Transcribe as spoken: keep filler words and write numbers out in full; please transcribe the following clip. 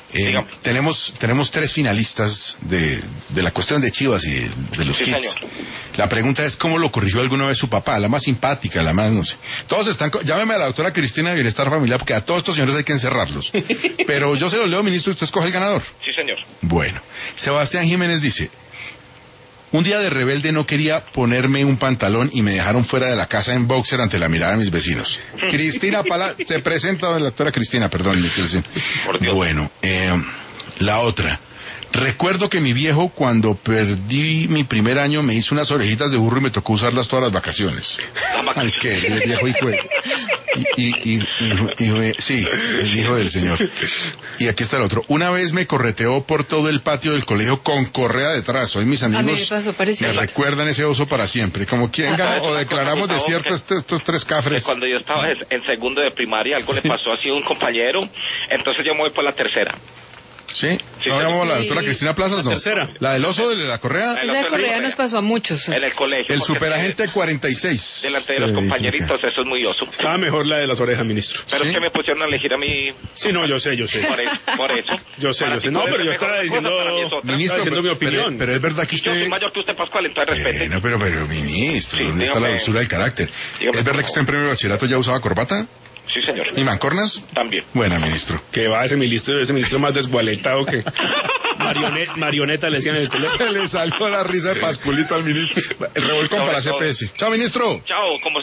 Eh, tenemos tenemos tres finalistas de, de la cuestión de Chivas y de, de los sí, kits. Señor. La pregunta es cómo lo corrigió alguna vez su papá, la más simpática, la más no sé. Todos están, llámeme a la doctora Cristina de Bienestar Familiar porque a todos estos señores hay que encerrarlos. Pero yo se los leo, ministro, y usted escoge el ganador. Sí, señor. Bueno, Sebastián Jiménez dice: un día de rebelde no quería ponerme un pantalón y me dejaron fuera de la casa en boxer ante la mirada de mis vecinos. Cristina Pala, se presenta la doctora Cristina, perdón. Por Dios. Bueno, eh, la otra. Recuerdo que mi viejo, cuando perdí mi primer año, me hizo unas orejitas de burro y me tocó usarlas todas las vacaciones. Al que el viejo hijo de... Y, y, y, hijo, hijo de... Sí, el hijo del señor. Y aquí está el otro. Una vez me correteó por todo el patio del colegio con correa detrás. Hoy mis amigos me, pasó me recuerdan ese oso para siempre. Como quien gana, o declaramos desierto estos, estos tres cafres. Cuando yo estaba en segundo de primaria, algo le pasó así a un compañero, entonces yo me voy por la tercera. ¿Sí? Sí, ¿No llamamos sí. a la doctora Cristina Plazas? No. La tercera. ¿La del oso de la correa? La Esa correa nos pasó a muchos. En el colegio. El porque superagente cuarenta y seis. delante de los Eh, compañeritos, eso es muy oso. Estaba mejor la de las orejas, ministro. Pero ¿Sí? es que me pusieron a elegir a mí. Sí, no, yo sé, yo sé. Por eso. Por eso. Yo sé, Para yo sé. ti No, tú pero eres yo mejor estaba cosa, diciendo... para mí es otra. Ministro, Estaba diciendo mi pero, opinión. pero es verdad que Y yo soy usted... mayor que usted, Pascual, entonces respete. Bueno, pero, pero, ministro, Sí, ¿dónde está dígame. la dulzura del carácter? Dígame, ¿Es verdad por que usted en primer bachillerato ya usaba corbata? Sí, señor. ¿Y mancornas? También. Buena, ministro. Que va ese ministro, ese ministro más desgualetado que... Marioneta, marioneta le decían en el colegio. Se le salió la risa de Pascualito al ministro. El revolcón Sobre para todo. C P S. Chao, ministro. Chao, como